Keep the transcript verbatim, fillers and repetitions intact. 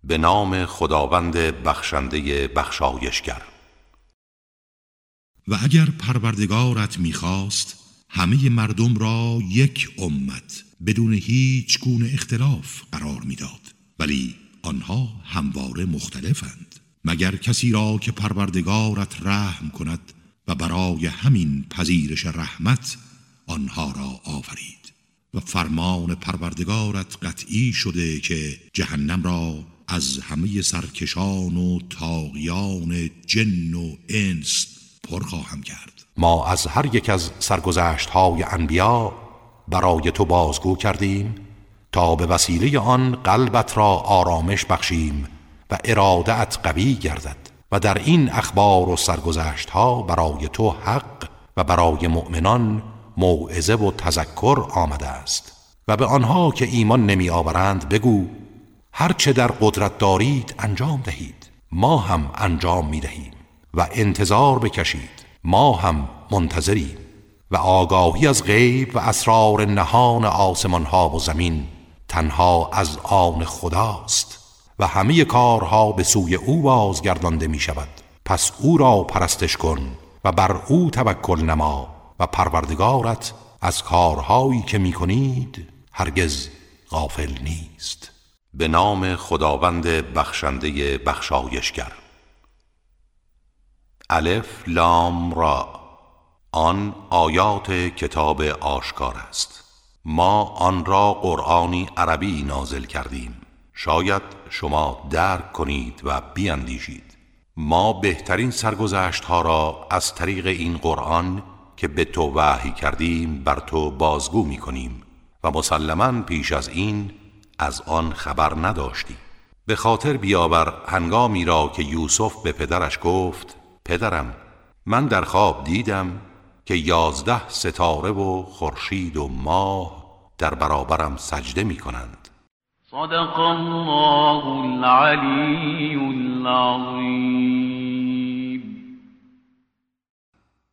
به نام خداوند بخشنده بخشایشگر. و اگر پروردگارت می‌خواست همه مردم را یک امت بدون هیچ گونه اختلاف قرار می‌داد، ولی آنها همواره مختلفند. مگر کسی را که پروردگارت رحم کند و برای همین پذیرش رحمت آنها را آفرید. و فرمان پروردگارت قطعی شده که جهنم را از همه سرکشان و طاغیان جن و انس پر خواهم کرد. ما از هر یک از سرگذشت‌های انبیا برای تو بازگو کردیم تا به وسیله آن قلبت را آرامش بخشیم و اراده‌ات قوی گردد. و در این اخبار و سرگذشت‌ها برای تو حق و برای مؤمنان موعظه و تذکر آمده است. و به آنها که ایمان نمی آورند بگو هر چه در قدرت دارید انجام دهید، ما هم انجام می دهیم، و انتظار بکشید، ما هم منتظریم. و آگاهی از غیب و اسرار نهان آسمان ها و زمین تنها از آن خداست و همه کارها به سوی او بازگردانده می شود. پس او را پرستش کن و بر او توکل نما و پروردگارت از کارهایی که می کنید هرگز غافل نیست. به نام خداوند بخشنده بخشایشگر. الف لام را. آن آیات کتاب آشکار است. ما آن را قرآنی عربی نازل کردیم، شاید شما درک کنید و بیندیشید. ما بهترین سرگذشت ها را از طریق این قرآن که به تو وحی کردیم بر تو بازگو می کنیم و مسلماً پیش از این از آن خبر نداشتی. به خاطر بیاور هنگامی را که یوسف به پدرش گفت پدرم، من در خواب دیدم که یازده ستاره و خورشید و ماه در برابرم سجده می کنند. صدق الله العلی العظیم.